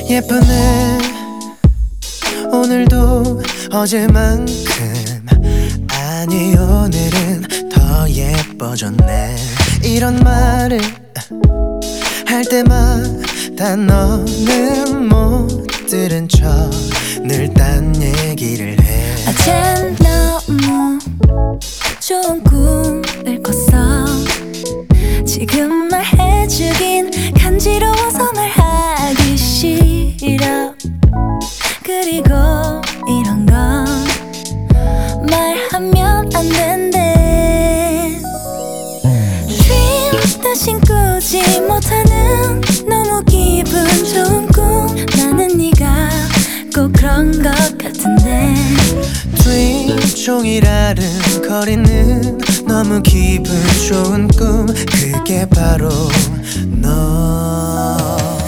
예쁘네 오늘도 어제만큼 아니 오늘은 더 예뻐졌네. 이런 말을 할 때마다 너는 못 들은 척 늘 딴 얘기를 해. 어젠 너무 좋은 꿈을 꿨어. 지금 말해주긴 간지러워서 말하기 싫어. 그리고 이런 건 말하면 안 된대. Dream 다신 꾸지 못하는 너무 기분 좋은 꿈. 나는 네가 꼭 그런 것 같은데. Dream 종일 아른거리는 너무 기분 좋은 꿈. 그게 바로 너.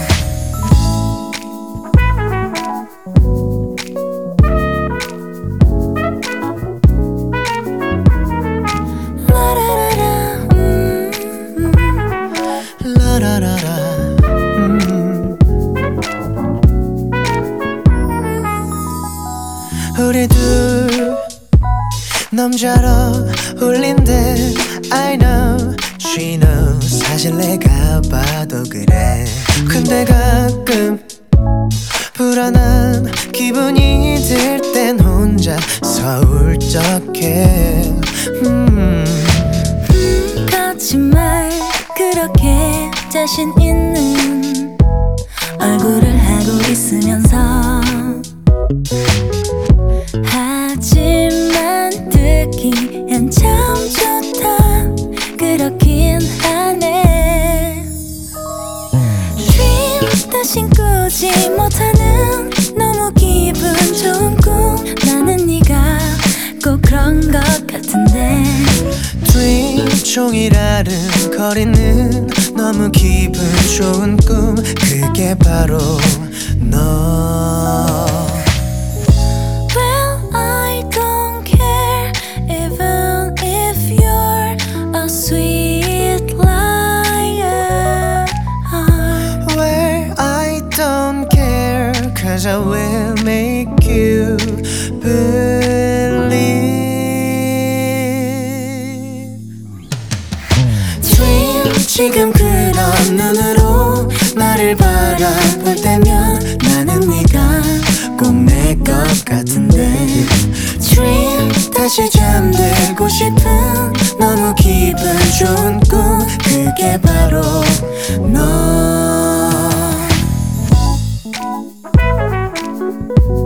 우리 둘 너무 잘 어울린대. I know, she knows. 사실 내가 봐도 그래. 근데 가끔 불안한 기분이 들 땐 혼자서 울적해. 거짓말 그렇게 자신 있는 얼굴을 하고 있으면서 하지만 듣기엔 참 좋다 그렇긴 하네. Dream 다신 꾸지 못하는 너무 기분 좋은 꿈. 나는 네가 꼭 그런 것 같은데. Dream 종일 아른거리는 너무 기분 좋은 꿈. 그게 바로 너. Well, I don't care even if you're a sweet liar. Well, I don't care, 'cause I will make you believe. Dream 지금 그런 눈으로 나를 바라볼 때면 나는 네가 꼭 내 것 같은데. Dream 다시 잠들고 싶은 너무 기분 좋은 꿈. 그게 바로 너.